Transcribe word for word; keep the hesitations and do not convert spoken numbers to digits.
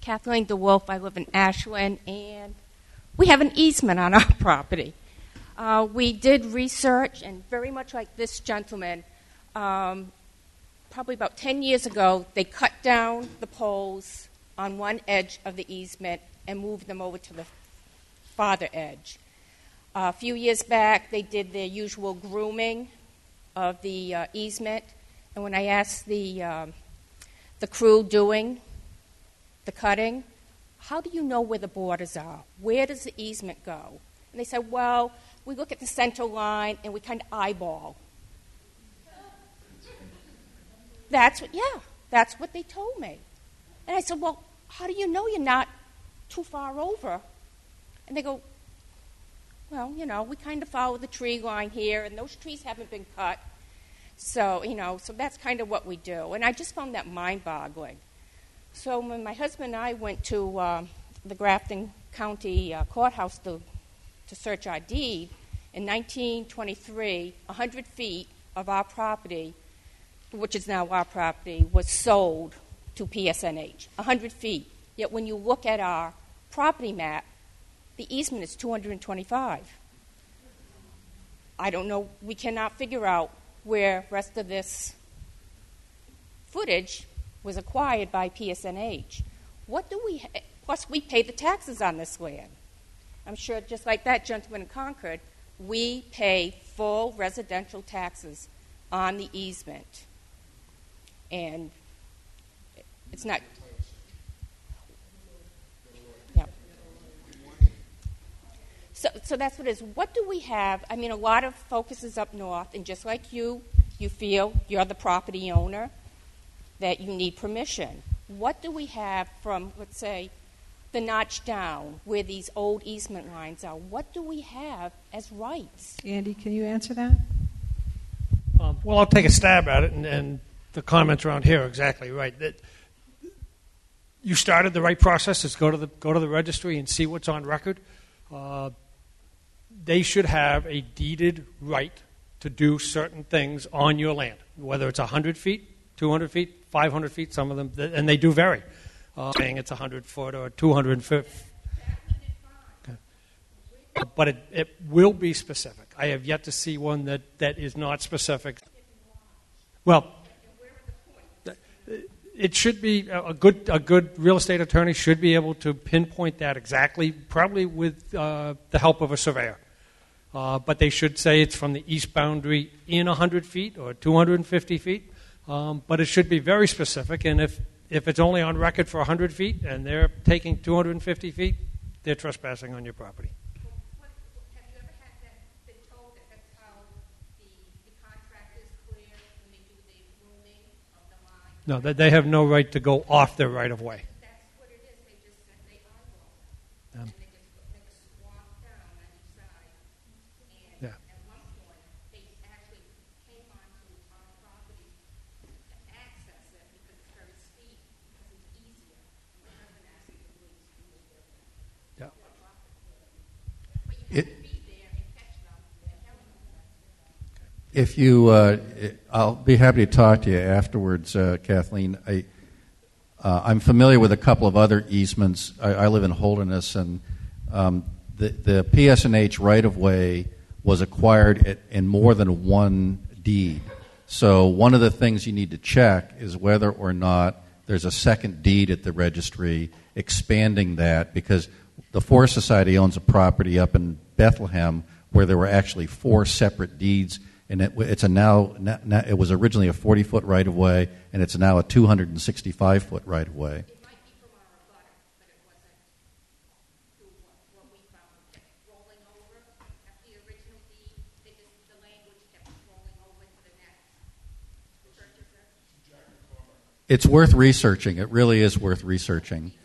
Kathleen DeWolf. I live in Ashland, and we have an easement on our property. Uh, we did research, and very much like this gentleman, um, probably about ten years ago, they cut down the poles on one edge of the easement and moved them over to the farther edge. Uh, a few years back, they did their usual grooming of the uh, easement, and when I asked the um, the crew doing the cutting, how do you know where the borders are? Where does the easement go? And they said, well, we look at the center line and we kind of eyeball. That's what, yeah, that's what they told me. And I said, well, how do you know you're not too far over? And they go, well, you know, we kind of follow the tree line here, and those trees haven't been cut. So, you know, so that's kind of what we do. And I just found that mind-boggling. So when my husband and I went to uh, the Grafton County uh, Courthouse to, to search our deed, in nineteen twenty-three, one hundred feet of our property, which is now our property, was sold to P S N H, one hundred feet. Yet when you look at our property map, the easement is two hundred twenty-five. I don't know, we cannot figure out where the rest of this footage was acquired by P S N H. What do we, ha- plus we pay the taxes on this land. I'm sure just like that gentleman in Concord, we pay full residential taxes on the easement. And it's not, yeah. So, so that's what it is. What do we have? I mean, a lot of focus is up north, and just like you, you feel you're the property owner, that you need permission. What do we have from, let's say, the notch down, where these old easement lines are? What do we have as rights? Andy, can you answer that? Um, well, I'll take a stab at it, and, and the comments around here are exactly right. That you started the right process. Is go to the go to the registry and see what's on record. Uh, they should have a deeded right to do certain things on your land, whether it's one hundred feet, two hundred feet, five hundred feet, some of them, and they do vary. Uh, saying it's one hundred foot or two hundred fifty. Okay. But it, it will be specific. I have yet to see one that, that is not specific. Well, it should be a good a good real estate attorney should be able to pinpoint that exactly, probably with uh, the help of a surveyor. Uh, but they should say it's from the east boundary in one hundred feet or two hundred fifty feet. Um, but it should be very specific, and if If it's only on record for one hundred feet and they're taking two hundred fifty feet, they're trespassing on your property. Well, what, have you ever had that been told that that's how the, the contract is clear when they do the grooming of the line? No, they, they have no right to go off their right of way. That's what it is. They just said they eyeball it. Um, and they just make a swamp down on each side. And Yeah. at one point, they actually came onto our property to access it because it's very steep. It, if you, uh, I'll be happy to talk to you afterwards, uh, Kathleen. I, uh, I'm familiar with a couple of other easements. I, I live in Holderness, and um, the, the P S N H right-of-way was acquired at, in more than one deed. So one of the things you need to check is whether or not there's a second deed at the registry expanding that, because the Forest Society owns a property up in Bethlehem where there were actually four separate deeds, and it, it's a now, now it was originally a forty-foot right-of-way, and it's now a two hundred sixty-five foot right-of-way. It might be from our abutter, but it wasn't through what, what we found. It kept rolling over. After the original deed, they just, the language kept rolling over to the next purchaser. It's worth researching. It really is worth researching.